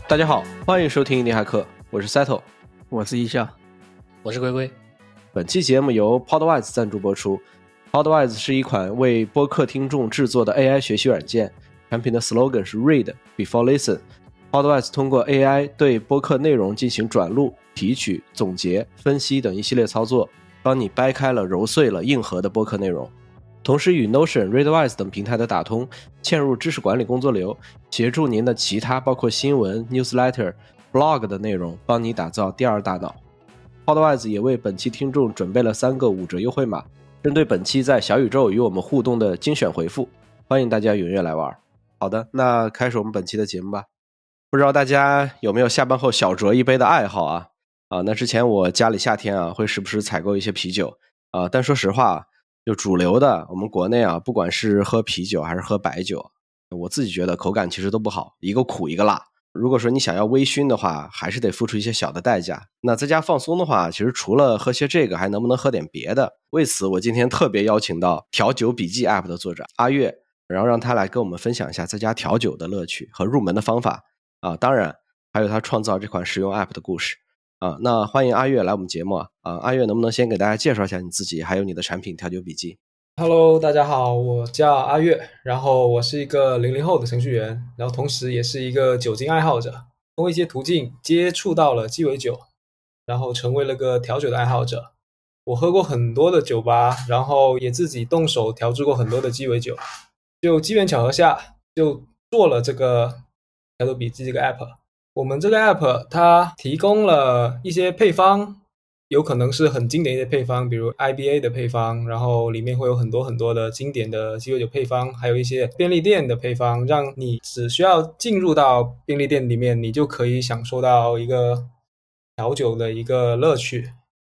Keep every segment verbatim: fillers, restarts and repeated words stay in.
大家好，欢迎收听印尼骇客，我是 Settle， 我是一笑， 我是龟龟。 本期节目由 Podwise 赞助播出。Podwise 是一款为播客听众制作的 A I 学习软件，产品的 slogan 是 Read Before Listen。Podwise 通过 A I 对播客内容进行转录、提取、总结、分析等一系列操作，帮你掰开了、揉碎了、硬核的播客内容。同时与 Notion、Readwise 等平台的打通，嵌入知识管理工作流，协助您的其他包括新闻、newsletter、blog 的内容，帮你打造第二大脑。Podwise 也为本期听众准备了三个五折优惠码，针对本期在小宇宙与我们互动的精选回复，欢迎大家踊跃来玩。好的，那开始我们本期的节目吧。不知道大家有没有下班后小酌一杯的爱好啊？啊，那之前我家里夏天啊会时不时采购一些啤酒啊，但说实话，就主流的我们国内啊，不管是喝啤酒还是喝白酒，我自己觉得口感其实都不好，一个苦一个辣。如果说你想要微醺的话，还是得付出一些小的代价。那在家放松的话，其实除了喝些这个，还能不能喝点别的？为此我今天特别邀请到调酒笔记 App 的作者阿月，然后让他来跟我们分享一下在家调酒的乐趣和入门的方法啊，当然还有他创造这款实用 App 的故事啊。那欢迎阿月来我们节目啊，阿月能不能先给大家介绍一下你自己，还有你的产品调酒笔记 ？Hello， 大家好，我叫阿月，然后我是一个零零后的程序员，然后同时也是一个酒精爱好者，通过一些途径接触到了鸡尾酒，然后成为了个调酒的爱好者。我喝过很多的酒吧，然后也自己动手调制过很多的鸡尾酒，就机缘巧合下就做了这个调酒笔记这个 app。 我们这个 app 它提供了一些配方，有可能是很经典的一些配方，比如 I B A 的配方，然后里面会有很多很多的经典的鸡尾酒配方，还有一些便利店的配方，让你只需要进入到便利店里面，你就可以享受到一个调酒的一个乐趣。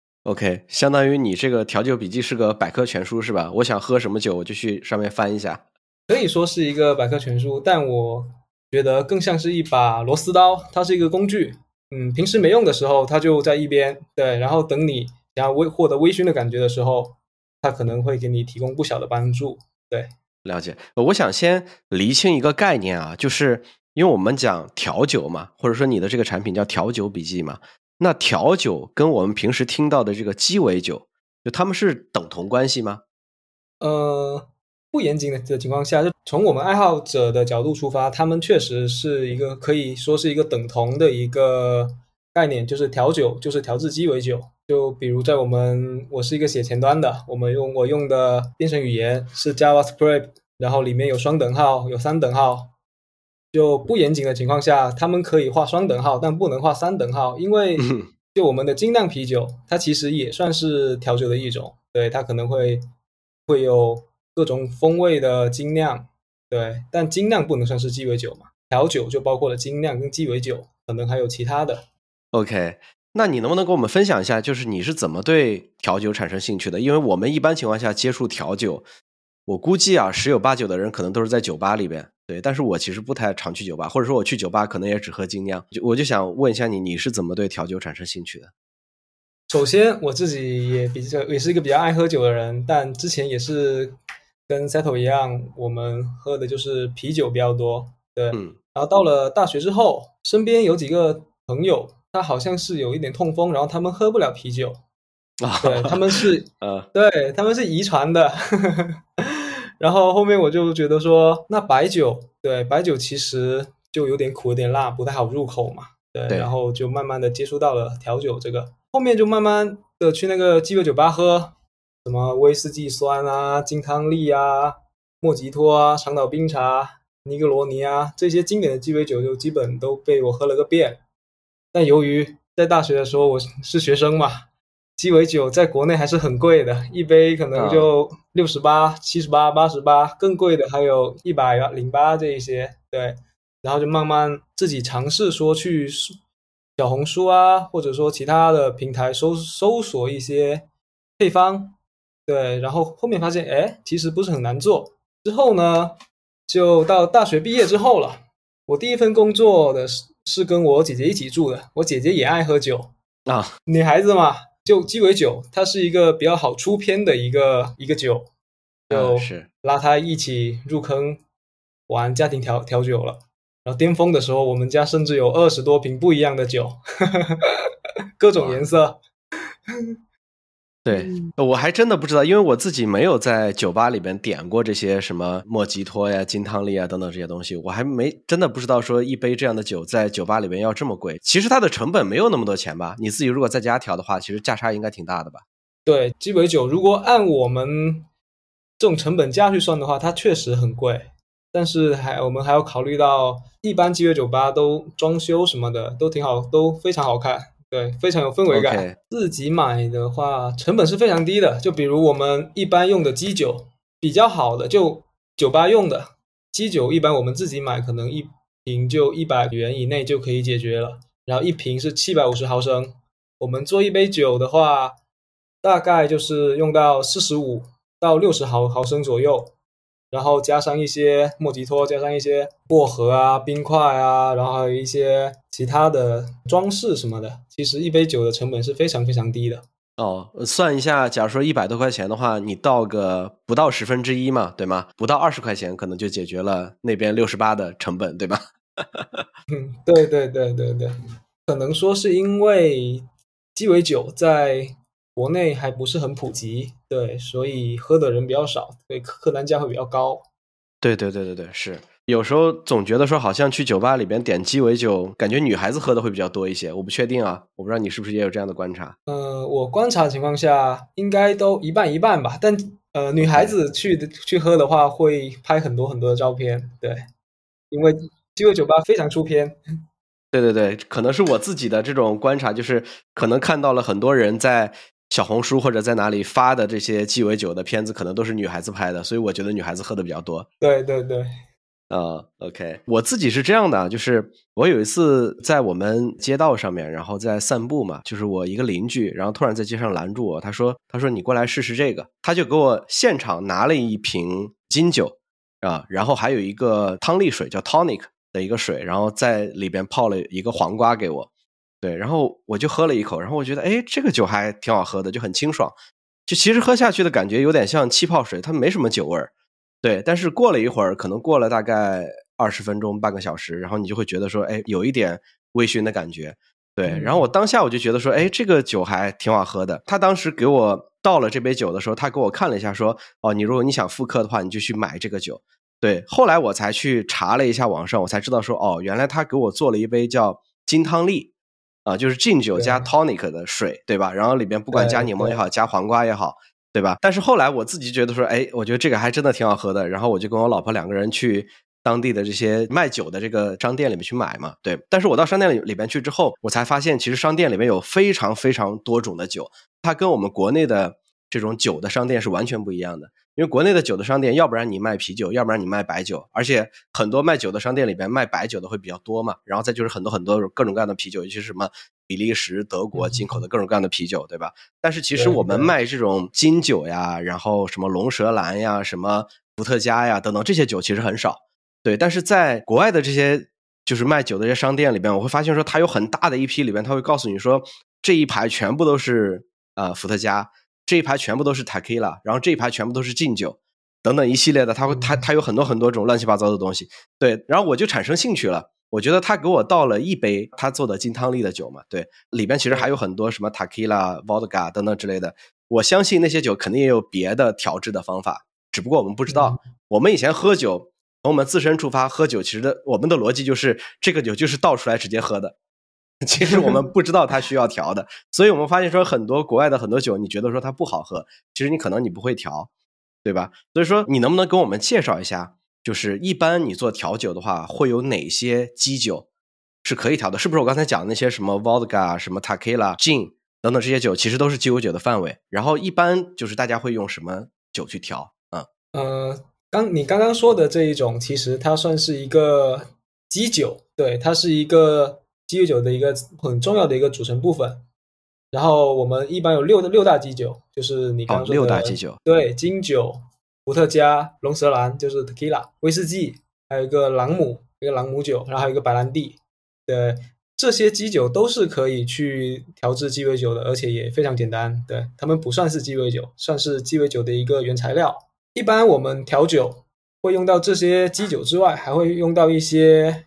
OK， 相当于你这个调酒笔记是个百科全书是吧？我想喝什么酒我就去上面翻一下。 可以说是一个百科全书，但我觉得更像是一把螺丝刀，它是一个工具。嗯，平时没用的时候，它就在一边，对，然后等你想要微获得微醺的感觉的时候，它可能会给你提供不小的帮助。对， 了解。我想先厘清一个概念啊，就是因为我们讲调酒嘛，或者说你的这个产品叫调酒笔记嘛，那调酒跟我们平时听到的这个鸡尾酒，就他们是等同关系吗？ 呃，不严谨的情况下，就从我们爱好者的角度出发，他们确实是一个可以说是一个等同的一个概念，就是调酒就是调制鸡尾酒。就比如在我们我是一个写前端的，我们用我用的编程语言是 JavaScript， 然后里面有双等号有三等号，就不严谨的情况下，他们可以画双等号，但不能画三等号，因为就我们的精酿啤酒它其实也算是调酒的一种，对，它可能会会有各种风味的精酿，对，但精酿不能算是鸡尾酒嘛，调酒就包括了精酿跟鸡尾酒，可能还有其他的。 OK， 那你能不能跟我们分享一下，就是你是怎么对调酒产生兴趣的？因为我们一般情况下接触调酒，我估计啊十有八九的人可能都是在酒吧里边，对，但是我其实不太常去酒吧，或者说我去酒吧可能也只喝精酿，我就想问一下你，你是怎么对调酒产生兴趣的？ 首先我自己也比较也是一个比较爱喝酒的人，但之前也是跟 Settle 一样，我们喝的就是啤酒比较多，对，嗯，然后到了大学之后，身边有几个朋友，他好像是有一点痛风，然后他们喝不了啤酒，对，他们是呃，对，他们是遗传的然后后面我就觉得说，那白酒，对，白酒其实就有点苦有点辣，不太好入口嘛， 对，对，然后就慢慢的接触到了调酒这个，后面就慢慢的去那个鸡尾酒吧喝，什么威士忌酸啊、金汤力啊、莫吉托啊、长岛冰茶、尼格罗尼啊，这些经典的鸡尾酒就基本都被我喝了个遍。但由于在大学的时候我是学生嘛，鸡尾酒在国内还是很贵的，一杯可能就六十八、七十八、八十八，更贵的还有一百零八这一些，对，然后就慢慢自己尝试说去小红书啊，或者说其他的平台搜搜索一些配方，对，然后后面发现哎，其实不是很难做。之后呢，就到大学毕业之后了，我第一份工作的是是跟我姐姐一起住的，我姐姐也爱喝酒啊，女孩子嘛，就鸡尾酒它是一个比较好出片的一个一个酒，就拉她一起入坑玩家庭调调酒了。 然后巅峰的时候，我们家甚至有二十多瓶不一样的酒，各种颜色。 对，我还真的不知道，因为我自己没有在酒吧里边点过这些什么莫吉托呀、金汤力啊等等这些东西，我还没真的不知道说一杯这样的酒在酒吧里边要这么贵。其实它的成本没有那么多钱吧？你自己如果在家调的话，其实价差应该挺大的吧？ 对，鸡尾酒如果按我们这种成本价去算的话，它确实很贵。但是还我们还要考虑到，一般鸡尾酒吧都装修什么的都挺好，都非常好看。对，非常有氛围感。 Okay. 自己买的话，成本是非常低的。就比如我们一般用的基酒，比较好的就酒吧用的基酒，一般我们自己买，可能一瓶就一百元以内就可以解决了。然后一瓶是七百五十毫升，我们做一杯酒的话，大概就是用到四十五到六十毫毫升左右。然后加上一些莫吉托，加上一些薄荷啊、冰块啊，然后还有一些其他的装饰什么的，其实一杯酒的成本是非常非常低的。 哦，算一下，假如说一百多块钱的话，你倒个不到十分之一嘛，对吗？不到二十块钱，可能就解决了那边六十八的成本，对吧？ 嗯，对对对对对，可能说是因为鸡尾酒在国内还不是很普及，对，所以喝的人比较少，所以客单价会比较高。 对对对对对，是。有时候总觉得说好像去酒吧里边点鸡尾酒，感觉女孩子喝的会比较多一些，我不确定啊，我不知道你是不是也有这样的观察。 呃，我观察的情况下，应该都一半一半吧。但呃，女孩子去的去喝的话，会拍很多很多的照片，对，因为鸡尾酒吧非常出片。 对对对，可能是我自己的这种观察，就是可能看到了很多人在小红书或者在哪里发的这些鸡尾酒的片子，可能都是女孩子拍的，所以我觉得女孩子喝的比较多。 对对对。 啊、uh, OK， 我自己是这样的，就是我有一次在我们街道上面，然后在散步嘛，就是我一个邻居，然后突然在街上拦住我，他说：“他说你过来试试这个。”他就给我现场拿了一瓶金酒啊，然后还有一个汤力水，叫 tonic 的一个水，然后在里边泡了一个黄瓜给我。对，然后我就喝了一口，然后我觉得，哎，这个酒还挺好喝的，就很清爽，就其实喝下去的感觉有点像气泡水，它没什么酒味儿。对，但是过了一会儿，可能过了大概二十分钟、半个小时，然后你就会觉得说，哎，有一点微醺的感觉。对，然后我当下我就觉得说，哎，这个酒还挺好喝的。他当时给我倒了这杯酒的时候，他给我看了一下，说，哦，你如果你想复刻的话，你就去买这个酒。对，后来我才去查了一下网上，我才知道说，哦，原来他给我做了一杯叫金汤力啊，就是劲酒加 tonic 的水，对吧？然后里边不管加柠檬也好，加黄瓜也好。对吧？但是后来我自己觉得说，哎，我觉得这个还真的挺好喝的。然后我就跟我老婆两个人去当地的这些卖酒的这个商店里面去买嘛。对，但是我到商店里里边去之后，我才发现其实商店里面有非常非常多种的酒，它跟我们国内的这种酒的商店是完全不一样的。因为国内的酒的商店，要不然你卖啤酒，要不然你卖白酒，而且很多卖酒的商店里边卖白酒的会比较多嘛。然后再就是很多很多各种各样的啤酒，尤其是什么比利时、德国进口的各种各样的啤酒，对吧？但是其实我们卖这种金酒呀，然后什么龙舌兰呀，什么伏特加呀等等这些酒其实很少。对，但是在国外的这些就是卖酒的这些商店里边，我会发现说它有很大的一批里边，它会告诉你说这一排全部都是呃伏特加，这一排全部都是 tequila， 然后这一排全部都是劲酒等等一系列的，它会它它有很多很多种乱七八糟的东西。对，然后我就产生兴趣了。我觉得他给我倒了一杯他做的金汤力的酒嘛，对，里边其实还有很多什么 tequila、vodka 等等之类的。我相信那些酒肯定也有别的调制的方法，只不过我们不知道。嗯、我们以前喝酒，从我们自身出发喝酒，其实的我们的逻辑就是这个酒就是倒出来直接喝的。其实我们不知道它需要调的，所以我们发现说很多国外的很多酒，你觉得说它不好喝，其实你可能你不会调，对吧？所以说你能不能跟我们介绍一下？就是一般你做调酒的话，会有哪些基酒是可以调的？是不是我刚才讲的那些什么 vodka、什么 tequila、gin 等等这些酒，其实都是鸡尾酒的范围。然后一般就是大家会用什么酒去调？嗯， 呃，刚你刚刚说的这一种，其实它算是一个基酒，对，它是一个鸡尾酒的一个很重要的一个组成部分。然后我们一般有六六大基酒，就是你刚刚说的、 哦、六大基酒， 对，金酒。伏特加、龙舌兰就是 tequila、威士忌，还有一个朗姆，一个朗姆酒，然后还有一个白兰地。对，这些基酒都是可以去调制鸡尾酒的，而且也非常简单。对，它们不算是鸡尾酒，算是鸡尾酒的一个原材料。一般我们调酒会用到这些基酒之外，还会用到一些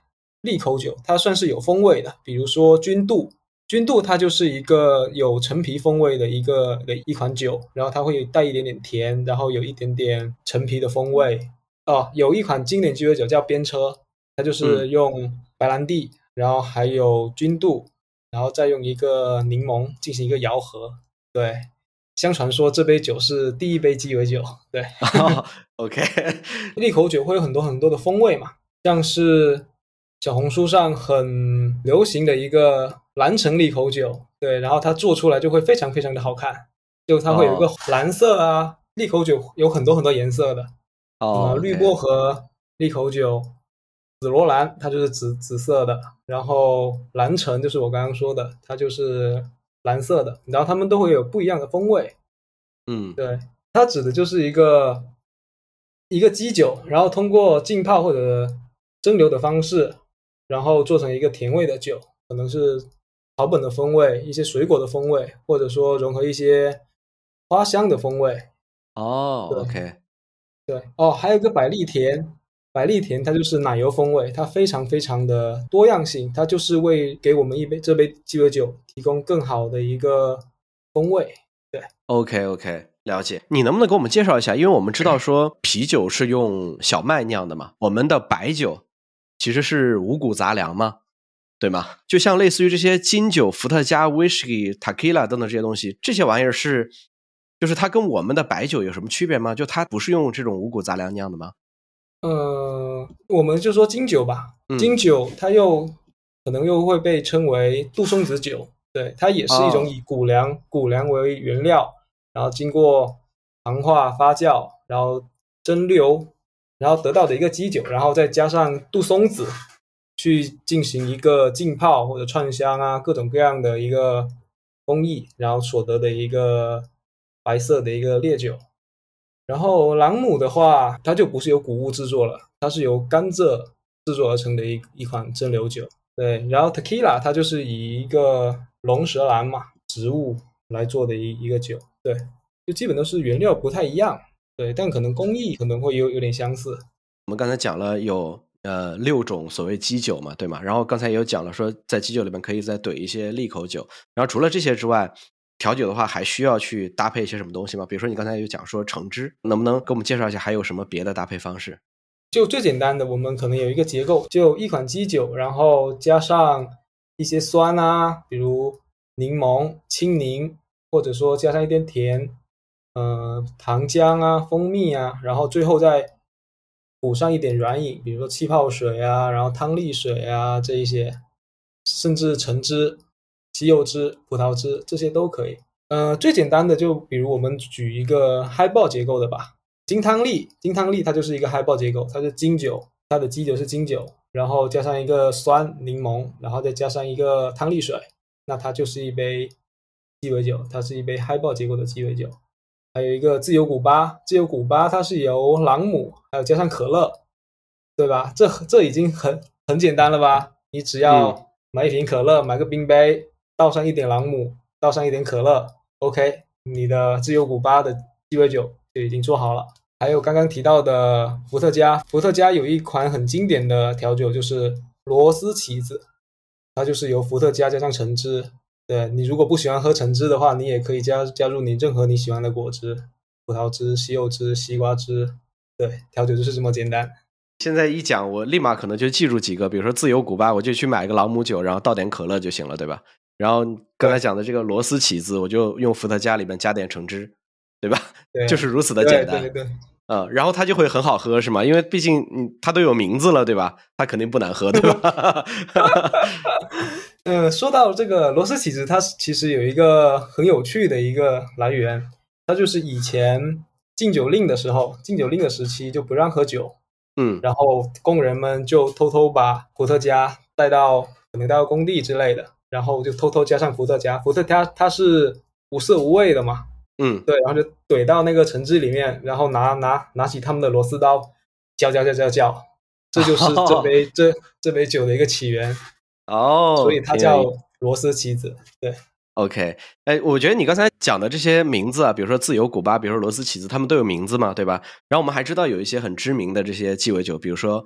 利口酒，它算是有风味的，比如说君度。君度它就是一个有陈皮风味的一个一款酒，然后它会带一点点甜，然后有一点点陈皮的风味。哦，有一款经典鸡尾酒叫边车，它就是用白兰地、嗯、然后还有君度，然后再用一个柠檬进行一个摇和。对，相传说这杯酒是第一杯鸡尾酒。对、 oh, OK 利口酒会有很多很多的风味嘛，像是小红书上很流行的一个蓝橙利口酒，对，然后它做出来就会非常非常的好看，就它会有一个蓝色啊，利口酒有很多很多颜色的， 哦、 呃，绿薄荷利口酒，紫罗兰它就是紫紫色的，然后蓝橙就是我刚刚说的，它就是蓝色的，然后它们都会有不一样的风味。 嗯， 对，它指的就是一个一个基酒，然后通过浸泡或者蒸馏的方式，然后做成一个甜味的酒，可能是草本的风味，一些水果的风味，或者说融合一些花香的风味。 哦、oh, OK 对哦，还有一个百利甜，百利甜它就是奶油风味，它非常非常的多样性，它就是为给我们一杯这杯鸡尾酒提供更好的一个风味。对 OK OK 了解。你能不能给我们介绍一下，因为我们知道说啤酒是用小麦酿的嘛，我们的白酒其实是五谷杂粮嘛，对吗？就像类似于这些金酒、伏特加、whisky、tequila 等等这些东西，这些玩意儿是就是它跟我们的白酒有什么区别吗？就它不是用这种五谷杂粮酿的吗？ 呃，我们就说金酒吧，嗯、金酒它又可能又会被称为杜松子酒，对，它也是一种以谷粮、哦、谷粮为原料，然后经过糖化、发酵，然后蒸馏，然后得到的一个基酒，然后再加上杜松子去进行一个浸泡或者串香啊，各种各样的一个工艺，然后所得的一个白色的一个烈酒。然后朗姆的话，它就不是由谷物制作了，它是由甘蔗制作而成的一一款蒸馏酒。对，然后 tequila 它就是以一个龙舌兰嘛，植物来做的一一个酒。对，就基本都是原料不太一样，对，但可能工艺可能会有有点相似。 我们刚才讲了有呃六种所谓基酒嘛，对吗？然后刚才也有讲了说，在基酒里面可以再兑一些利口酒。然后除了这些之外，调酒的话还需要去搭配一些什么东西吗？比如说你刚才有讲说橙汁，能不能给我们介绍一下还有什么别的搭配方式？ 就最简单的，我们可能有一个结构，就一款基酒，然后加上一些酸啊，比如柠檬、青柠，或者说加上一点甜，呃，糖浆啊、蜂蜜啊，然后最后再补上一点软饮，比如说气泡水啊，然后汤力水啊这一些，甚至橙汁、西柚汁、葡萄汁这些都可以。呃，最简单的就比如我们举一个 highball 结构的吧，金汤力，金汤力它就是一个 highball 结构，它是金酒，它的基酒是金酒，然后加上一个酸柠檬，然后再加上一个汤力水，那它就是一杯鸡尾酒，它是一杯 highball 结构的鸡尾酒。还有一个自由古巴，自由古巴它是由朗姆还有加上可乐，对吧？这这已经很很简单了吧？你只要买一瓶可乐，买个冰杯，倒上一点朗姆，倒上一点可乐 ，OK， 你的自由古巴的鸡尾酒就已经做好了。还有刚刚提到的伏特加，伏特加有一款很经典的调酒就是螺丝起子，它就是由伏特加加上橙汁。对，你如果不喜欢喝橙汁的话，你也可以加加入你任何你喜欢的果汁，葡萄汁、西柚汁、西瓜汁。对，调酒就是这么简单。 现在一讲，我立马可能就记住几个，比如说自由古巴，我就去买个朗姆酒，然后倒点可乐就行了，对吧？然后刚才讲的这个螺丝起子，我就用伏特加里面加点橙汁，对吧？ 对， 就是如此的简单。 对对对。 嗯，然后它就会很好喝，是吗？因为毕竟嗯，它都有名字了，对吧？它肯定不难喝，对吧？ 嗯，说到这个螺丝起子，它其实有一个很有趣的一个来源，它就是以前禁酒令的时候，禁酒令的时期就不让喝酒， 嗯， 然后工人们就偷偷把伏特加带到可能带到工地之类的，然后就偷偷加上伏特加，伏特加它是无色无味的嘛。 嗯， 对，然后就怼到那个橙汁里面，然后拿拿拿起他们的螺丝刀，搅搅搅搅搅，这就是这杯、哦、这这杯酒的一个起源哦， 所以它叫螺丝起子。对 ，OK， 哎，我觉得你刚才讲的这些名字啊，比如说自由古巴，比如说螺丝起子，他们都有名字嘛，对吧？然后我们还知道有一些很知名的这些鸡尾酒，比如说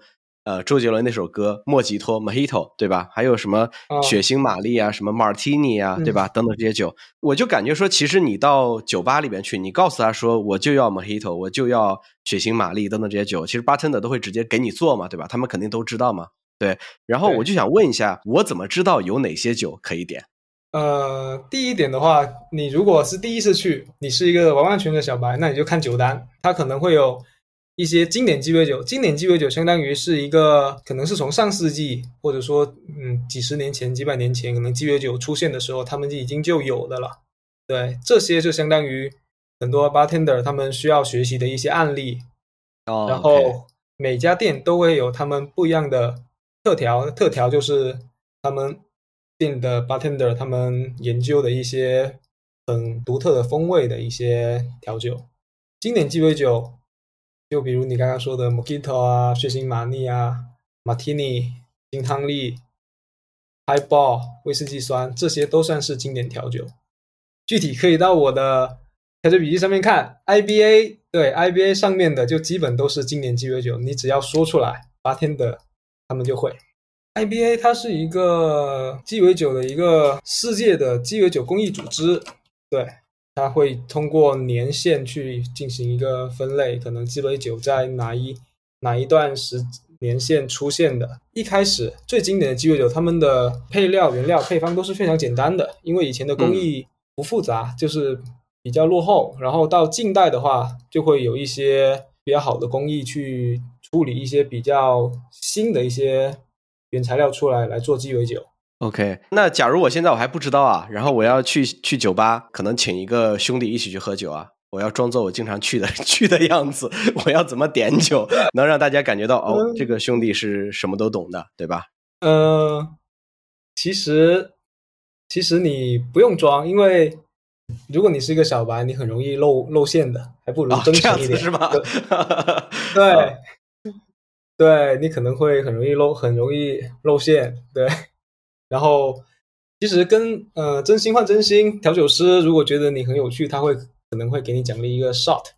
呃周杰伦那首歌莫吉托 Mojito 对吧，还有什么血腥玛丽啊、哦、什么 Martini 啊、嗯、对吧，等等这些酒，我就感觉说其实你到酒吧里边去，你告诉他说我就要 Mojito 我就要血腥玛丽等等这些酒，其实 bartender 都会直接给你做嘛，对吧，他们肯定都知道嘛。对，然后我就想问一下，我怎么知道有哪些酒可以点？ 呃，第一点的话，你如果是第一次去，你是一个完完全全的小白，那你就看酒单，它可能会有一些经典鸡尾酒。经典鸡尾酒相当于是一个，可能是从上世纪或者说嗯几十年前、几百年前，可能鸡尾酒出现的时候，他们已经就有的了。对，这些就相当于很多 bartender 他们需要学习的一些案例。 哦， 然后每家店都会有他们不一样的特调，特调就是他们店的 bartender 他们研究的一些很独特的风味的一些调酒。经典鸡尾酒就比如你刚刚说的 Mojito 啊、血腥玛丽啊、Martini、金汤力、Highball、威士忌酸，这些都算是经典调酒。具体可以到我的调酒笔记上面看 I B A， 对 I B A 上面的就基本都是经典鸡尾酒，你只要说出来bartender他们就会。I B A 它是一个鸡尾酒的一个世界的鸡尾酒工艺组织，对，它会通过年限去进行一个分类，可能鸡尾酒在哪一哪一段时年限出现的。一开始最经典的鸡尾酒，他们的配料原料配方都是非常简单的，因为以前的工艺不复杂，嗯、就是比较落后。然后到近代的话，就会有一些比较好的工艺去处理一些比较新的一些原材料出来来做鸡尾酒。 OK， 那假如我现在我还不知道啊，然后我要去去酒吧，可能请一个兄弟一起去喝酒啊，我要装作我经常去的去的样子，我要怎么点酒，能让大家感觉到哦，这个兄弟是什么都懂的，对吧？ 呃，其实其实你不用装，因为如果你是一个小白，你很容易露露馅的，还不如真诚一点， 哦、是吗？ 对。对对，你可能会很容易露，很容易露馅，对。然后，其实跟呃真心换真心，调酒师如果觉得你很有趣，他会可能会给你奖励一个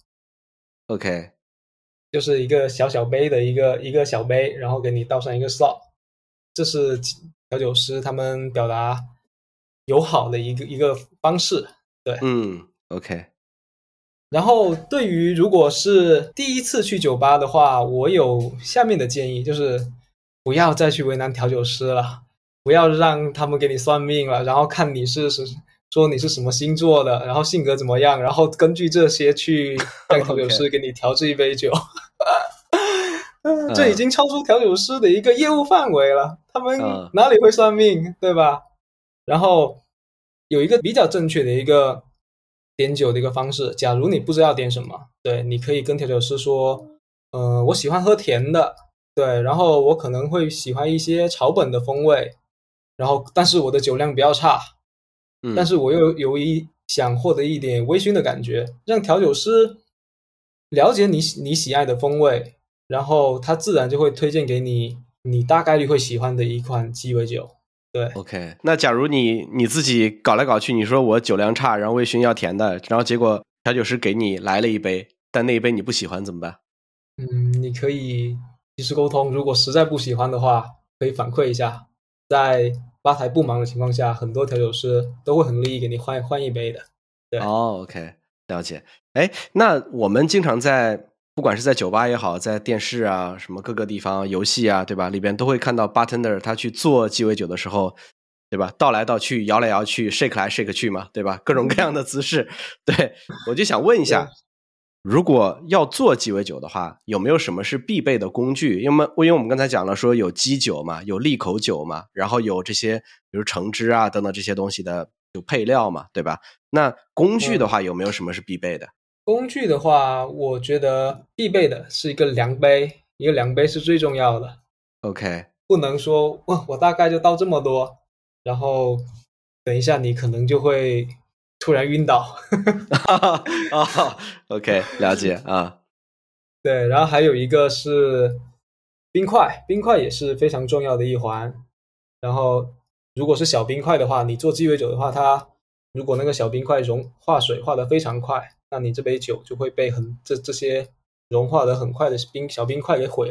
shot。OK， 就是一个小小杯的一个一个小杯，然后给你倒上一个 shot， 这是调酒师他们表达友好的一个一个方式。对， 嗯 ，OK。 然后对于如果是第一次去酒吧的话，我有下面的建议，就是不要再去为难调酒师了，不要让他们给你算命了，然后看你是说你是什么星座的，然后性格怎么样，然后根据这些去让调酒师给你调制一杯酒。这已经超出调酒师的一个业务范围了，他们哪里会算命，对吧？然后有一个比较正确的一个点酒的一个方式，假如你不知道点什么，对，你可以跟调酒师说，呃，我喜欢喝甜的，对，然后我可能会喜欢一些草本的风味，然后但是我的酒量比较差，嗯，但是我又有一想获得一点微醺的感觉，让调酒师了解你你喜爱的风味，然后他自然就会推荐给你你大概率会喜欢的一款鸡尾酒。对 ，OK， 那假如你你自己搞来搞去，你说我酒量差，然后微醺要甜的，然后结果调酒师给你来了一杯，但那一杯你不喜欢怎么办？ 嗯，你可以及时沟通，如果实在不喜欢的话，可以反馈一下。在吧台不忙的情况下，很多调酒师都会很乐意给你换换一杯的。对， 哦 ，OK， 了解。哎，那我们经常在不管是在酒吧也好，在电视啊，什么各个地方游戏啊，对吧？里边都会看到 bartender 他去做鸡尾酒的时候，对吧？倒来倒去，摇来摇去 ，shake 来 shake 去嘛，对吧？各种各样的姿势。对，我就想问一下，如果要做鸡尾酒的话，有没有什么是必备的工具？因为因为我们刚才讲了说有基酒嘛，有利口酒嘛，然后有这些比如橙汁啊等等这些东西的有配料嘛，对吧？那工具的话，有没有什么是必备的？ 工具的话，我觉得必备的是一个量杯，一个量杯是最重要的。 OK， 不能说我我大概就倒这么多，然后等一下你可能就会突然晕倒。 哦 OK， 了解啊。 对，然后还有一个是冰块，冰块也是非常重要的一环。然后如果是小冰块的话，你做鸡尾酒的话，它如果那个小冰块融化水化得非常快，那你这杯酒就会被很这这些融化的很快的冰小冰块给毁了。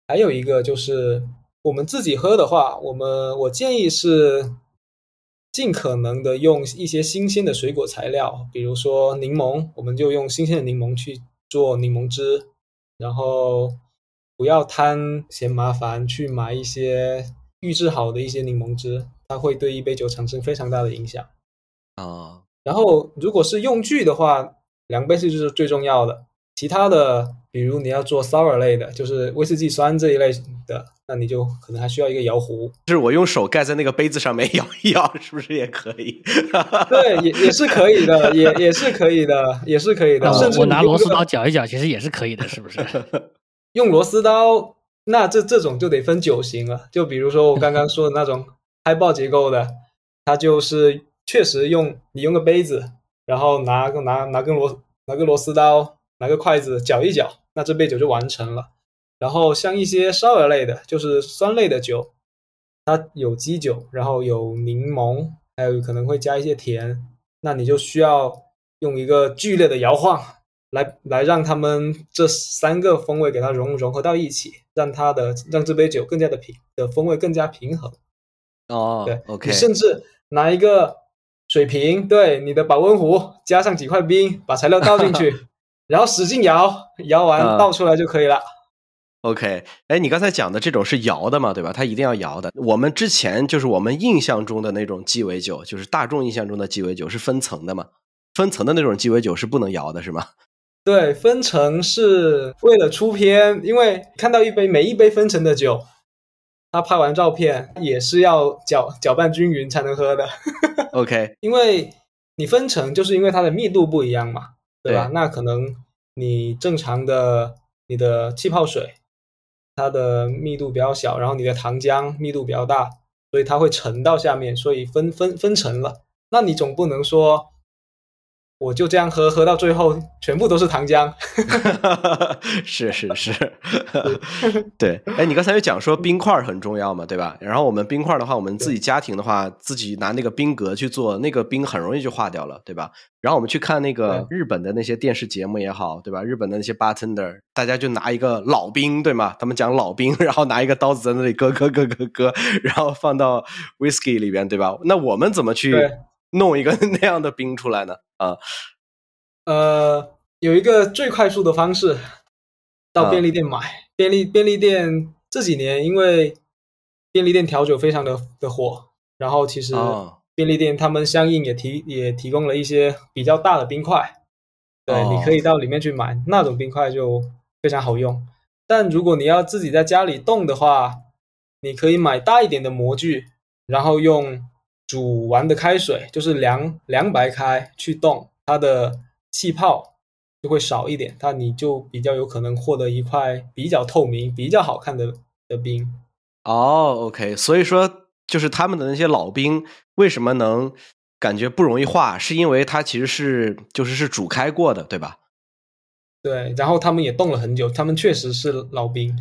还有一个就是我们自己喝的话，我们我建议是尽可能的用一些新鲜的水果材料，比如说柠檬，我们就用新鲜的柠檬去做柠檬汁，然后不要贪嫌麻烦去买一些预制好的一些柠檬汁，它会对一杯酒产生非常大的影响。 哦， 然后如果是用具的话，量杯是就是最重要的。其他的，比如你要做 sour 类的，就是威士忌酸这一类的，那你就可能还需要一个摇壶。 就是我用手盖在那个杯子上面摇一摇，是不是也可以？ 对，也也是可以的，也也是可以的，也是可以的。 哦、 甚至我拿螺丝刀搅一搅，其实也是可以的，是不是？ 用螺丝刀，那这这种就得分酒型了。就比如说我刚刚说的那种嗨爆结构的，它就是确实用你用个杯子，然后拿个拿拿根螺拿个螺丝刀，拿个筷子搅一搅，那这杯酒就完成了。然后像一些sour类的，就是酸类的酒，它有基酒，然后有柠檬，还有可能会加一些甜，那你就需要用一个剧烈的摇晃来来让他们这三个风味给它融融合到一起，让它的让这杯酒更加的平的风味更加平衡。 哦， 对 ，OK， 你甚至拿一个水瓶，对你的保温壶，加上几块冰，把材料倒进去，然后使劲摇，摇完倒出来就可以了。 OK， 哎，你刚才讲的这种是摇的嘛，对吧？它一定要摇的。我们之前就是我们印象中的那种鸡尾酒，就是大众印象中的鸡尾酒是分层的嘛，分层的那种鸡尾酒是不能摇的，是吗？ 对，分层是为了出片，因为看到一杯每一杯分层的酒，他拍完照片也是要搅搅拌均匀才能喝的。 OK， 因为你分层就是因为它的密度不一样嘛，对吧？ 对， 那可能你正常的你的气泡水，它的密度比较小，然后你的糖浆密度比较大，所以它会沉到下面，所以分分分层了。那你总不能说我就这样喝，喝到最后全部都是糖浆。 是是是，对。哎，你刚才有讲说冰块很重要嘛，对吧？然后我们冰块的话，我们自己家庭的话，自己拿那个冰格去做，那个冰很容易就化掉了，对吧？然后我们去看那个日本的那些电视节目也好，对吧？日本的那些 bartender， 大家就拿一个老冰，对吗？他们讲老冰，然后拿一个刀子在那里割割割割割，然后放到 whisky 里边，对吧？那我们怎么去弄一个那样的冰出来呢？啊， 呃，有一个最快速的方式，到便利店买。啊、便利便利店这几年因为便利店调酒非常的的火，然后其实便利店他们相应也提也提供了一些比较大的冰块，对，哦、你可以到里面去买那种冰块就非常好用。但如果你要自己在家里冻的话，你可以买大一点的模具，然后用煮完的开水，就是凉凉白开去冻，它的气泡就会少一点，它你就比较有可能获得一块比较透明、比较好看的的冰。 哦 ，OK， 所以说就是他们的那些老冰为什么能感觉不容易化，是因为它其实是就是是煮开过的，对吧？ 对，然后他们也冻了很久，他们确实是老兵。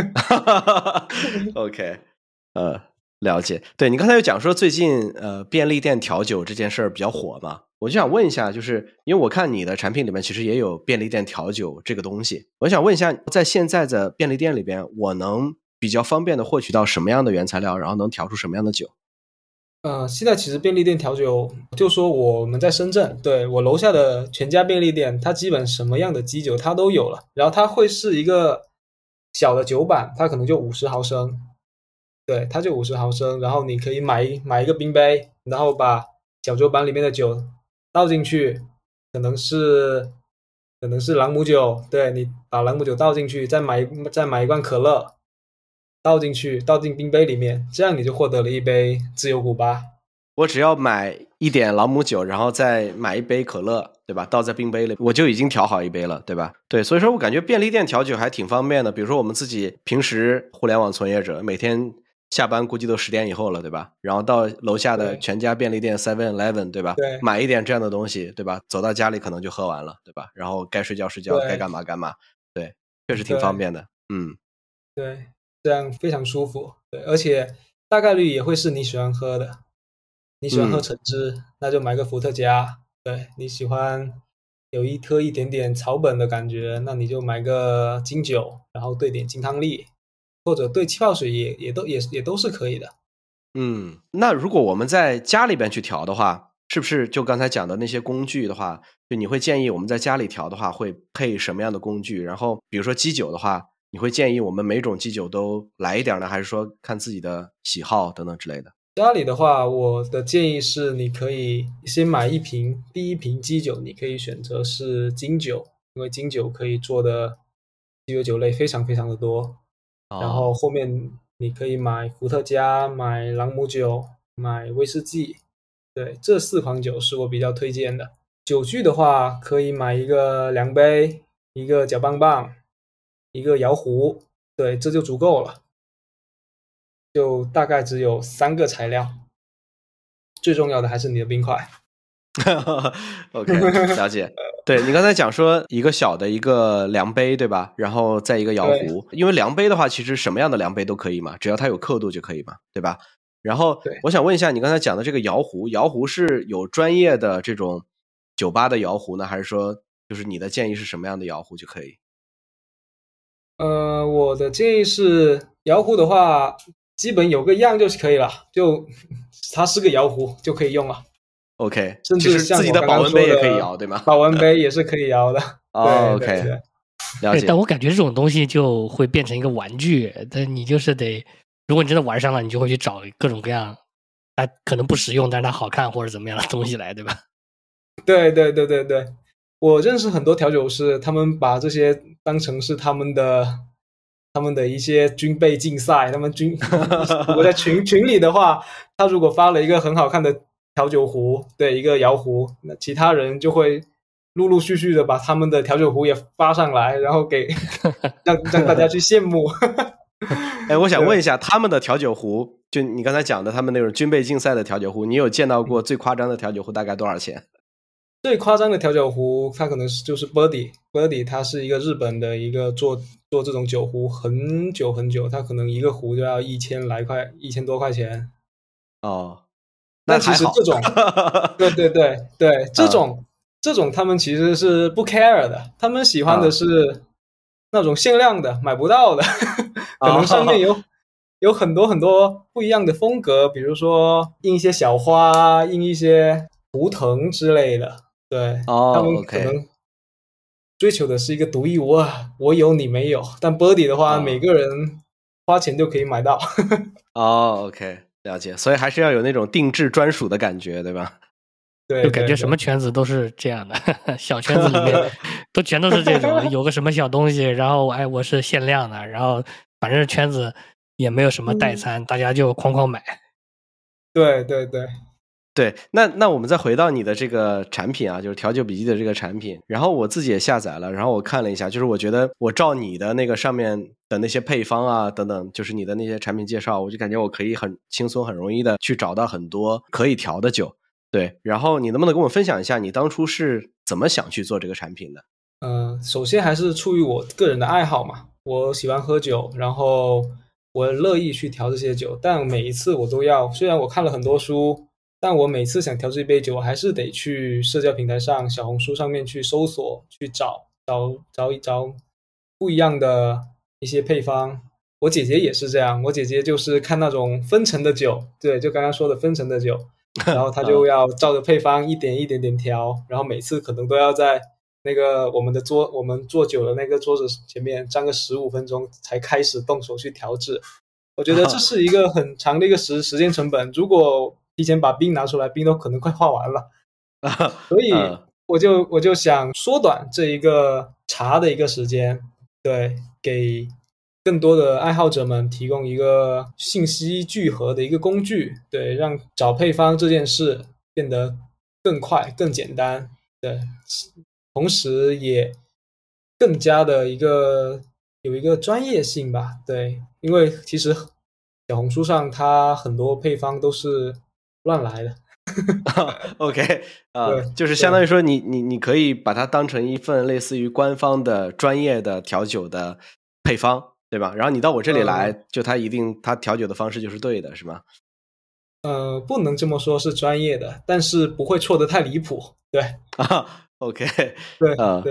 OK， 呃，了解。对，你刚才有讲说最近呃便利店调酒这件事儿比较火嘛，我就想问一下，就是因为我看你的产品里面其实也有便利店调酒这个东西，我想问一下，在现在的便利店里边，我能比较方便的获取到什么样的原材料，然后能调出什么样的酒？ 呃，现在其实便利店调酒，就说我们在深圳，对，我楼下的全家便利店，它基本什么样的基酒它都有了。然后它会是一个小的酒版，它可能就五十毫升，对，它就五十毫升。然后你可以买买一个冰杯，然后把小酒版里面的酒倒进去，可能是可能是朗姆酒，对，你把朗姆酒倒进去，再买再买一罐可乐。倒进去，倒进冰杯里面，这样你就获得了一杯自由古巴。 我只要买一点朗姆酒，然后再买一杯可乐，对吧？倒在冰杯里，我就已经调好一杯了，对吧？对，所以说我感觉便利店调酒还挺方便的。比如说我们自己平时互联网从业者，每天下班估计都十点以后了，对吧？然后到楼下的全家便利店 seven eleven， 对吧？ 对， 买一点这样的东西，对吧？走到家里可能就喝完了，对吧？然后该睡觉睡觉，该干嘛干嘛，对，确实挺方便的。嗯， 对。这样非常舒服，对，而且大概率也会是你喜欢喝的。你喜欢喝橙汁，嗯、那就买个伏特加。对，你喜欢有一喝一点点草本的感觉，那你就买个金酒，然后兑点金汤力。 或者兑气泡水也也都也也都是可以的。 嗯，那如果我们在家里边去调的话，是不是就刚才讲的那些工具的话，就你会建议我们在家里调的话会配什么样的工具？然后比如说基酒的话，你会建议我们每种基酒都来一点呢，还是说看自己的喜好等等之类的？ 家里的话，我的建议是你可以先买一瓶，第一瓶基酒你可以选择是金酒，因为金酒可以做的鸡尾酒类非常非常的多。 哦、 然后后面你可以买伏特加、买朗姆酒、买威士忌，对，这四款酒是我比较推荐的。酒具的话，可以买一个量杯、一个搅拌棒、一个摇壶，对，这就足够了。就大概只有三个材料，最重要的还是你的冰块。 OK， 了解。对，你刚才讲说一个小的一个量杯，对吧？然后再一个摇壶，因为量杯的话，其实什么样的量杯都可以嘛，只要它有刻度就可以嘛，对吧？然后我想问一下，你刚才讲的这个摇壶，摇壶是有专业的这种酒吧的摇壶呢，还是说就是你的建议是什么样的摇壶就可以？ 呃，我的建议是摇壶的话，基本有个样就可以了，就它是个摇壶就可以用了。 OK， 甚至自己的保温杯也可以摇，对吗？ 保温杯也是可以摇的。 哦、 对 OK， 对对， 了解。 但我感觉这种东西就会变成一个玩具，但你就是得，如果你真的玩上了，你就会去找各种各样它可能不实用，但是它好看或者怎么样的东西来，对吧？ 对对对对对，我认识很多调酒师，他们把这些当成是他们的他们的一些军备竞赛。他们军如果在群群里的话，他如果发了一个很好看的调酒壶，对，一个摇壶，那其他人就会陆陆续续的把他们的调酒壶也发上来，然后给让让大家去羡慕。 哎，我想问一下，他们的调酒壶，就你刚才讲的他们那种军备竞赛的调酒壶，你有见到过最夸张的调酒壶大概多少钱？ 最夸张的调酒壶，它可能是就是 Birdy Birdy， 它是一个日本的一个做做这种酒壶很久很久，它可能一个壶就要一千来块，一千多块钱。 哦， 那其实这种，对对对对，这种、啊、这种他们其实是不 care 的，他们喜欢的是那种限量的，买不到的，可能上面有、哦、有很多很多不一样的风格，比如说印一些小花，印一些图腾之类的。对、 哦、 他们可能追求的是一个独一无二，我有你没有。但 Birdy 的话、哦，每个人花钱就可以买到。 哦 ，OK， 了解。所以还是要有那种定制专属的感觉，对吧？ 对， 就感觉什么圈子都是这样的，小圈子里面都全都是这种，有个什么小东西，然后哎，我是限量的，然后反正圈子也没有什么代餐，嗯、大家就哐哐买。 对对对。 对，那那我们再回到你的这个产品啊，就是调酒笔记的这个产品，然后我自己也下载了，然后我看了一下，就是我觉得我照你的那个上面的那些配方啊等等，就是你的那些产品介绍，我就感觉我可以很轻松很容易的去找到很多可以调的酒。对，然后你能不能跟我分享一下你当初是怎么想去做这个产品的？ 呃，首先还是出于我个人的爱好嘛，我喜欢喝酒，然后我乐意去调这些酒，但每一次我都要，虽然我看了很多书，但我每次想调这一杯酒，我还是得去社交平台上、小红书上面去搜索、去找、找、找一找不一样的一些配方。我姐姐也是这样，我姐姐就是看那种分层的酒，对，就刚刚说的分层的酒，然后她就要照着配方一点一点点调，然后每次可能都要在那个我们的桌，我们做酒的那个桌子前面站个十五分钟才开始动手去调制。我觉得这是一个很长的一个时时间成本，如果提前把冰拿出来，冰都可能快化完了，所以我就我就想缩短这一个茶的一个时间，对，给更多的爱好者们提供一个信息聚合的一个工具，对，让找配方这件事变得更快、更简单，对，同时也更加的一个有一个专业性吧，对，因为其实小红书上它很多配方都是乱来的。 OK， 啊、呃，就是相当于说你你你可以把它当成一份类似于官方的专业的调酒的配方，对吧？然后你到我这里来，嗯、就它一定它调酒的方式就是对的，是吗？ 呃，不能这么说是专业的，但是不会错得太离谱，对。 啊 ，OK， 对、 呃、 对。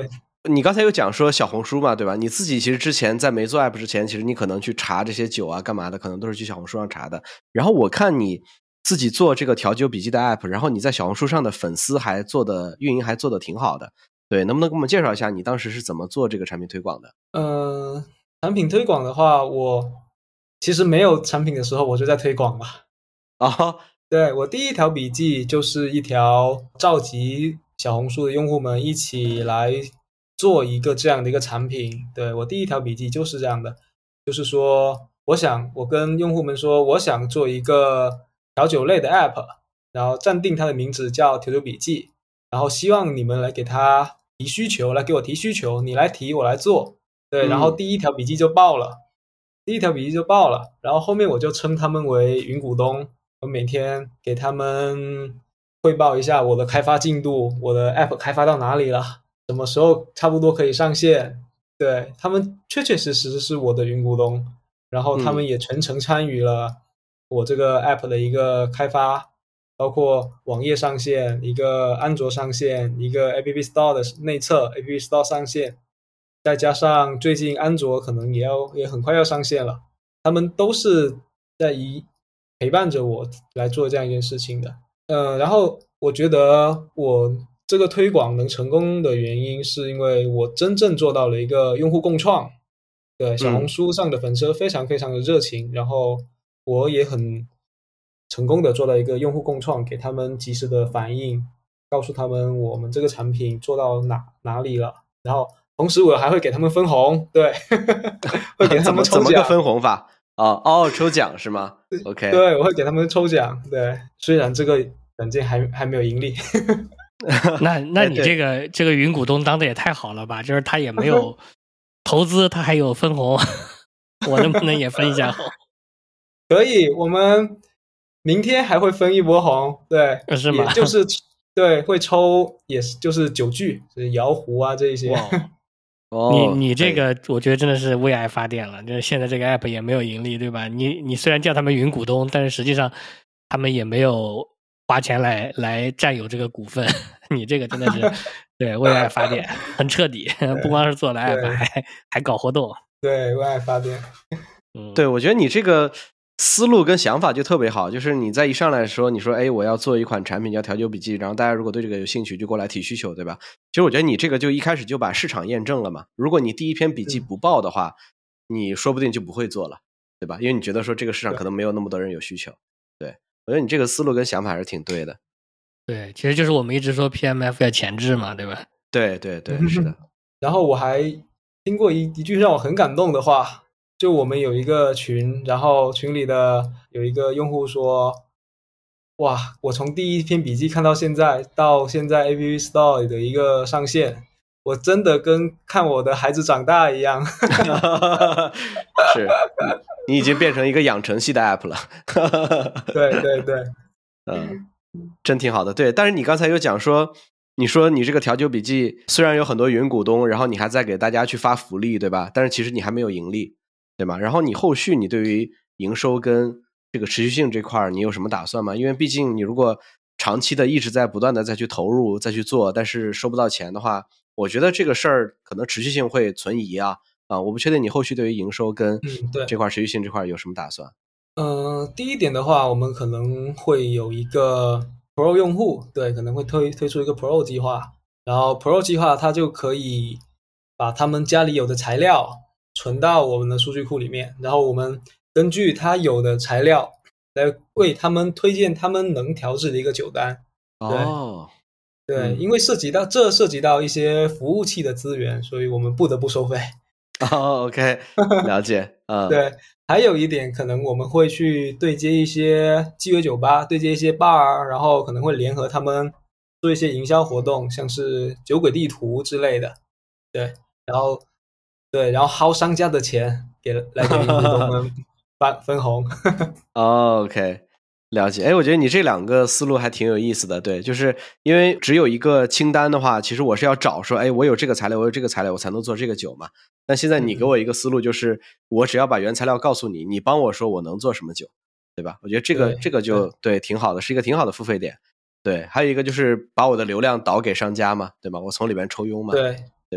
你刚才有讲说小红书嘛，对吧？你自己其实之前在没做 app 之前，其实你可能去查这些酒啊干嘛的，可能都是去小红书上查的。然后我看你自己做这个调酒笔记的 app， 然后你在小红书上的粉丝还做的运营还做的挺好的。对，能不能给我们介绍一下你当时是怎么做这个产品推广的？ 呃，产品推广的话，我其实没有产品的时候我就在推广了。 啊， 对，我第一条笔记就是一条召集小红书的用户们一起来做一个这样的一个产品。对，我第一条笔记就是这样的，就是说我想我跟用户们说我想做一个调酒类的 app， 然后暂定它的名字叫调酒笔记，然后希望你们来给它提需求，来给我提需求，你来提我来做。对，然后第一条笔记就爆了，嗯、第一条笔记就爆了，然后后面我就称他们为云股东。我每天给他们汇报一下我的开发进度，我的 app 开发到哪里了，什么时候差不多可以上线。对，他们确确实实是我的云股东，然后他们也全程参与了我这个 app 的一个开发，包括网页上线，一个安卓上线，一个 App Store 的内测 App Store 上线，再加上最近安卓可能也要也很快要上线了，他们都是在一陪伴着我来做这样一件事情的。呃，然后我觉得我这个推广能成功的原因是因为我真正做到了一个用户共创。对，小红书上的粉丝非常非常的热情，嗯、然后我也很成功的做到一个用户共创，给他们及时的反应，告诉他们我们这个产品做到哪哪里了，然后同时我还会给他们分红。对会给他们抽奖。 怎么个分红法？哦哦，抽奖是吗 ？OK， 对，我会给他们抽奖。对，虽然这个软件还还没有盈利。 那那你这个这个云股东当的也太好了吧？就是他也没有投资，他还有分红，我能不能也分一下红？ 可以，我们明天还会分一波红。对， 是吗？ 就是对，会抽，也是就是酒具，就是摇壶啊这一些。 哦， 你你这个我觉得真的是为爱发电了，就是现在这个 app 也没有盈利，对吧？你你虽然叫他们云股东，但是实际上他们也没有花钱来来占有这个股份。你这个真的是对为爱发电，很彻底，不光是做了 app， 还还搞活动。 对，为爱发电。 嗯，对，我觉得你这个思路跟想法就特别好，就是你在一上来说，你说哎，我要做一款产品叫调酒笔记，然后大家如果对这个有兴趣，就过来提需求，对吧？其实我觉得你这个就一开始就把市场验证了嘛。如果你第一篇笔记不爆的话，嗯、你说不定就不会做了，对吧？因为你觉得说这个市场可能没有那么多人有需求。对，我觉得你这个思路跟想法还是挺对的。 对，其实就是我们一直说 P M F 要前置嘛，对吧？ 对对对，是的。 然后我还听过一一句让我很感动的话。就我们有一个群，然后群里的有一个用户说，哇，我从第一篇笔记看到现在，到现在 App Store 的一个上线，我真的跟看我的孩子长大一样。 是，你已经变成一个养成系的 app 了。 对对对， 嗯，真挺好的。对，但是你刚才有讲说，你说你这个调酒笔记虽然有很多云股东，然后你还在给大家去发福利，对吧？但是其实你还没有盈利。对吗？然后你后续你对于营收跟这个持续性这块你有什么打算吗？因为毕竟你如果长期的一直在不断的再去投入再去做，但是收不到钱的话，我觉得这个事儿可能持续性会存疑啊啊！我不确定你后续对于营收跟这块持续性这块有什么打算？ 嗯、呃，第一点的话，我们可能会有一个 Pro 用户，对，可能会推推出一个 Pro 计划，然后 Pro 计划它就可以把他们家里有的材料存到我们的数据库里面，然后我们根据他有的材料来为他们推荐他们能调制的一个酒单。对、 哦、 对、 嗯， 因为涉及到这涉及到一些服务器的资源，所以我们不得不收费。 哦 OK， 了解。嗯， 对，还有一点可能我们会去对接一些鸡尾酒吧，对接一些 bar， 然后可能会联合他们做一些营销活动，像是酒鬼地图之类的。对，然后对，然后薅商家的钱给来给股东们分分红。 哦 OK， 了解。哎，我觉得你这两个思路还挺有意思的。对，就是因为只有一个清单的话，其实我是要找说，哎，我有这个材料，我有这个材料，我才能做这个酒嘛。但现在你给我一个思路，就是我只要把原材料告诉你，你帮我说我能做什么酒，对吧？我觉得这个这个就 对, 对挺好的，是一个挺好的付费点。对，还有一个就是把我的流量导给商家嘛，对吧？我从里面抽佣嘛， 对对吧？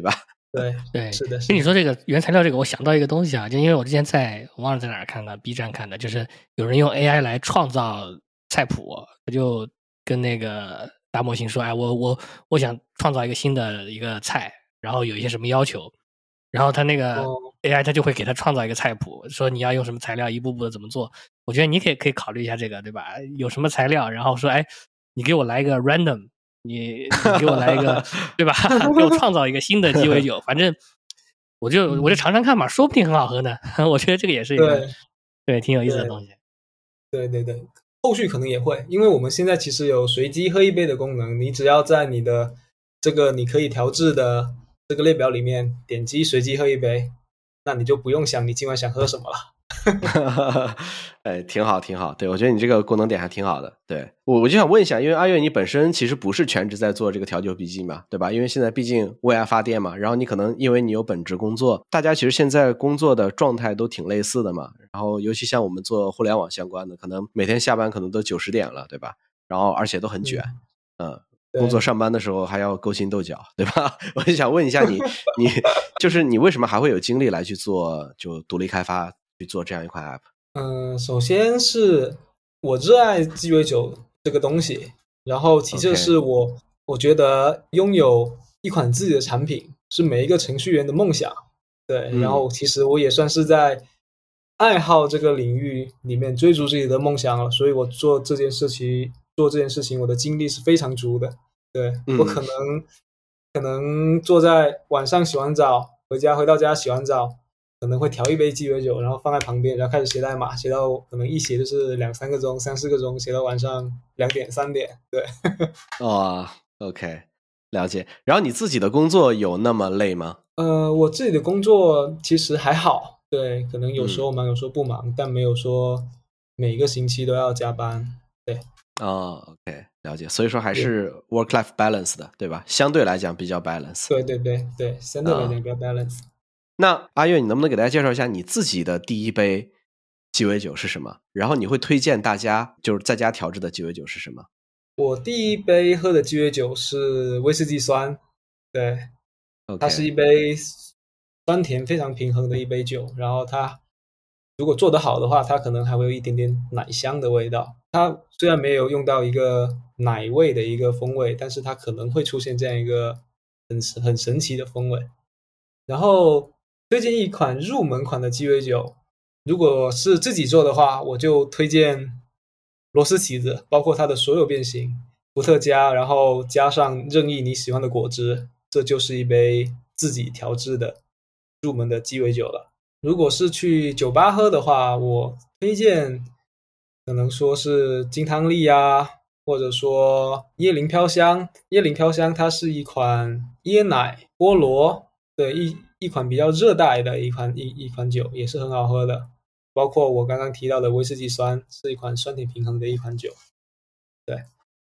对对， 是的。 跟你说这个原材料这个，我想到一个东西啊，就因为我之前在我忘了在哪儿看的 ，B 站看的，就是有人用 A I 来创造菜谱，他就跟那个大模型说，哎，我我我想创造一个新的一个菜，然后有一些什么要求，然后他那个 A I 他就会给他创造一个菜谱，说你要用什么材料，一步步的怎么做。我觉得你可以可以考虑一下这个，对吧？有什么材料，然后说，哎，你给我来一个 random。你你给我来一个，对吧？给我创造一个新的鸡尾酒，反正我就我就尝尝看嘛，说不定很好喝呢。我觉得这个也是一个 对, 对挺有意思的东西。 对对对，后续可能也会，因为我们现在其实有随机喝一杯的功能，你只要在你的这个你可以调制的这个列表里面点击随机喝一杯，那你就不用想你今晚想喝什么了。 哎，挺好挺好，对，我觉得你这个功能点还挺好的。对，我我就想问一下，因为阿月你本身其实不是全职在做这个调酒笔记嘛，对吧？因为现在毕竟为爱发电嘛，然后你可能因为你有本职工作，大家其实现在工作的状态都挺类似的嘛，然后尤其像我们做互联网相关的，可能每天下班可能都九十点了，对吧？然后而且都很卷，嗯。嗯工作上班的时候还要勾心斗角，对吧？我就想问一下你，你就是你为什么还会有精力来去做就独立开发，去做这样一款 app？ 嗯，首先是我热爱鸡尾酒这个东西，然后其次是我、okay. 我觉得拥有一款自己的产品是每一个程序员的梦想，对、嗯，然后其实我也算是在爱好这个领域里面追逐自己的梦想了，所以我做这件事情。做这件事情我的精力是非常足的，对、嗯、我可能可能坐在晚上洗完澡回家回到家洗完澡可能会调一杯鸡尾酒，然后放在旁边，然后开始写代码，写到可能一写就是两三个钟三四个钟，写到晚上两点三点，对。 哦 OK 了解。然后你自己的工作有那么累吗？ 呃，我自己的工作其实还好，对，可能有时候忙、嗯、有时候不忙，但没有说每个星期都要加班，对。 哦 OK 了解，所以说还是 work-life balance 的，对吧？相对来讲比较 balance。 对对对对，相对来讲比较 balance、嗯、 那阿月你能不能给大家介绍一下你自己的第一杯鸡尾酒是什么，然后你会推荐大家就是在家调制的鸡尾酒是什么？ 我第一杯喝的鸡尾酒是威士忌酸，对、okay. 它是一杯酸甜非常平衡的一杯酒，然后它如果做得好的话，它可能还会有一点点奶香的味道。它虽然没有用到一个奶味的一个风味，但是它可能会出现这样一个很很神奇的风味。然后推荐一款入门款的鸡尾酒，如果是自己做的话，我就推荐螺丝起子，包括它的所有变形，伏特加，然后加上任意你喜欢的果汁，这就是一杯自己调制的入门的鸡尾酒了。如果是去酒吧喝的话，我推荐可能说是金汤力啊，或者说椰林飘香。椰林飘香它是一款椰奶菠萝的一一款比较热带的一款一一款酒，也是很好喝的。包括我刚刚提到的威士忌酸，是一款酸甜平衡的一款酒。对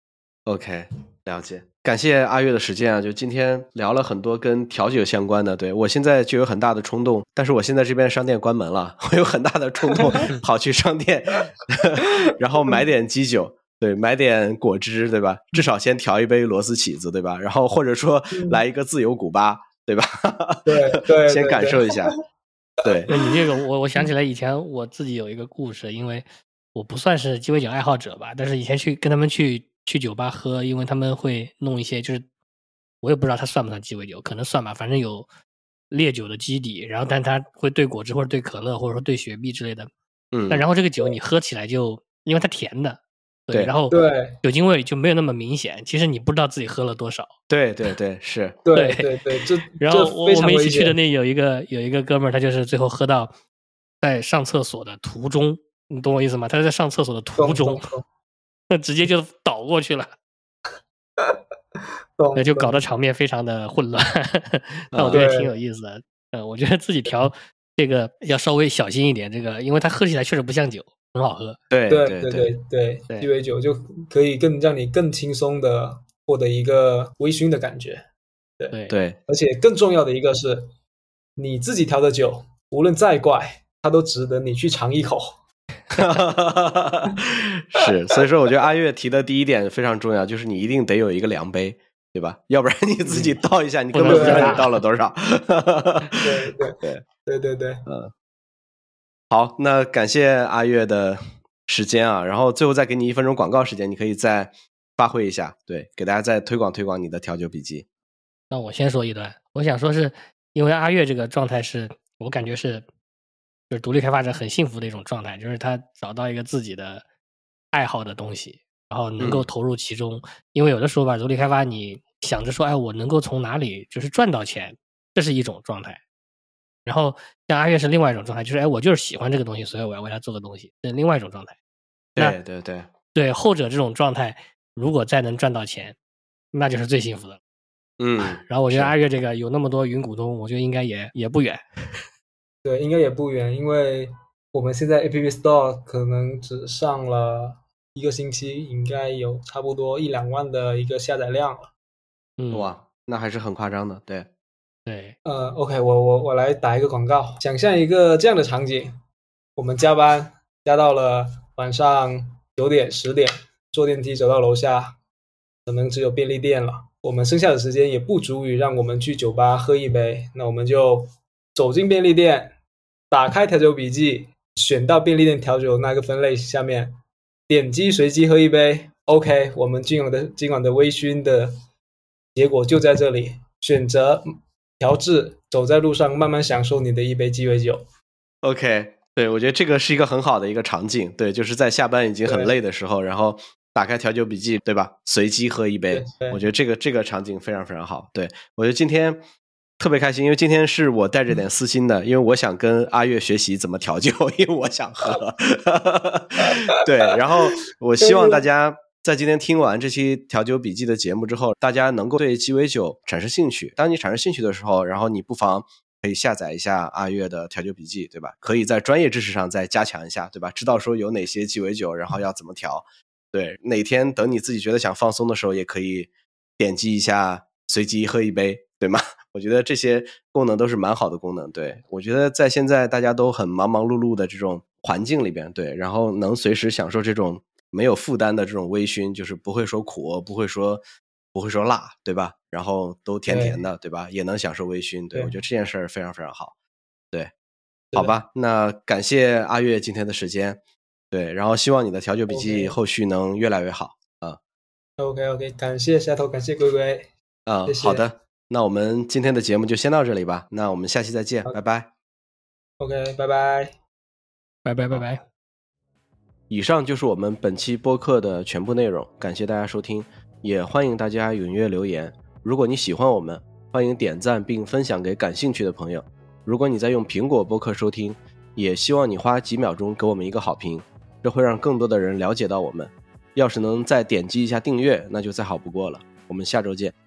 OK 了解，感谢阿月的时间啊，就今天聊了很多跟调酒相关的，对，我现在就有很大的冲动，但是我现在这边商店关门了，我有很大的冲动跑去商店然后买点基酒，对，买点果汁，对吧？至少先调一杯螺丝起子，对吧？然后或者说来一个自由古巴，对吧？ 对对， 先感受一下。对， 你这个我我想起来以前我自己有一个故事，因为我不算是鸡尾酒爱好者吧，但是以前去跟他们去去酒吧喝，因为他们会弄一些，就是我也不知道它算不算鸡尾酒，可能算吧，反正有烈酒的基底，然后但它会兑果汁或者兑可乐或者说兑雪碧之类的，嗯，但然后这个酒你喝起来就因为它甜的。对，然后对酒精味就没有那么明显，其实你不知道自己喝了多少。 对对对，是， 对对对，这然后我我们一起去的那有一个有一个哥们儿，他就是最后喝到在上厕所的途中，你懂我意思吗？他是在上厕所的途中，那直接就倒过去了，那就搞得场面非常的混乱。但我觉得挺有意思的，嗯，我觉得自己调这个要稍微小心一点，这个因为它喝起来确实不像酒。很好喝， 对对对对对对，鸡尾酒就可以更让你更轻松的获得一个微醺的感觉，对对， 而且更重要的一个是，你自己调的酒，无论再怪，它都值得你去尝一口。 是，所以说我觉得阿月提的第一点非常重要，就是你一定得有一个量杯， 对吧？要不然你自己倒一下，嗯、你根本不知道你倒了多少。 对对对对对对， 嗯。好，那感谢阿月的时间啊，然后最后再给你一分钟广告时间，你可以再发挥一下，对，给大家再推广推广你的调酒笔记。 那我先说一段，我想说是因为阿月这个状态是我感觉是就是独立开发者很幸福的一种状态，就是他找到一个自己的爱好的东西，然后能够投入其中、嗯、因为有的时候吧，独立开发你想着说哎我能够从哪里就是赚到钱，这是一种状态，然后像阿月是另外一种状态，就是哎我就是喜欢这个东西，所以我要为它做个东西，这是另外一种状态。 对对对对，后者这种状态如果再能赚到钱，那就是最幸福的。 嗯， 然后我觉得阿月这个有那么多云股东，我觉得应该也也不远。 对，应该也不远，因为我们现在 App Store 可能只上了一个星期，应该有差不多一两万的一个下载量了。 嗯， 哇，那还是很夸张的，对。 对， 呃 ，OK， 我我我来打一个广告，想象一个这样的场景，我们加班加到了晚上九点十点，坐电梯走到楼下，可能只有便利店了。我们剩下的时间也不足以让我们去酒吧喝一杯，那我们就走进便利店，打开调酒笔记，选到便利店调酒那个分类下面，点击随机喝一杯。OK， 我们今晚的今晚的微醺的结果就在这里，选择调制，走在路上慢慢享受你的一杯鸡尾酒。 OK， 对，我觉得这个是一个很好的一个场景，对，就是在下班已经很累的时候，然后打开调酒笔记，对吧，随机喝一杯，我觉得这个这个场景非常非常好。对，我觉得今天特别开心，因为今天是我带着点私心的、嗯、因为我想跟阿月学习怎么调酒，因为我想喝对，然后我希望大家在今天听完这期调酒笔记的节目之后，大家能够对鸡尾酒产生兴趣。当你产生兴趣的时候，然后你不妨可以下载一下阿月的调酒笔记，对吧？可以在专业知识上再加强一下，对吧？知道说有哪些鸡尾酒，然后要怎么调。对，哪天等你自己觉得想放松的时候，也可以点击一下随机喝一杯，对吗？我觉得这些功能都是蛮好的功能。对，我觉得在现在大家都很忙忙碌碌的这种环境里边，对，然后能随时享受这种没有负担的这种微醺，就是不会说苦，不会说不会说辣，对吧？然后都甜甜的， 对, 对吧？也能享受微醺。对，我觉得这件事儿非常非常好。对，好吧，那感谢阿月今天的时间。对，然后希望你的调酒笔记后续能越来越好啊。 OK OK， 感谢下头，感谢龟龟。 啊、嗯，好的，那我们今天的节目就先到这里吧。那我们下期再见，拜拜。 OK， 拜拜， 拜拜拜拜。 以上就是我们本期播客的全部内容，感谢大家收听，也欢迎大家踊跃留言。如果你喜欢我们，欢迎点赞并分享给感兴趣的朋友。如果你在用苹果播客收听，也希望你花几秒钟给我们一个好评，这会让更多的人了解到我们。要是能再点击一下订阅，那就再好不过了。我们下周见。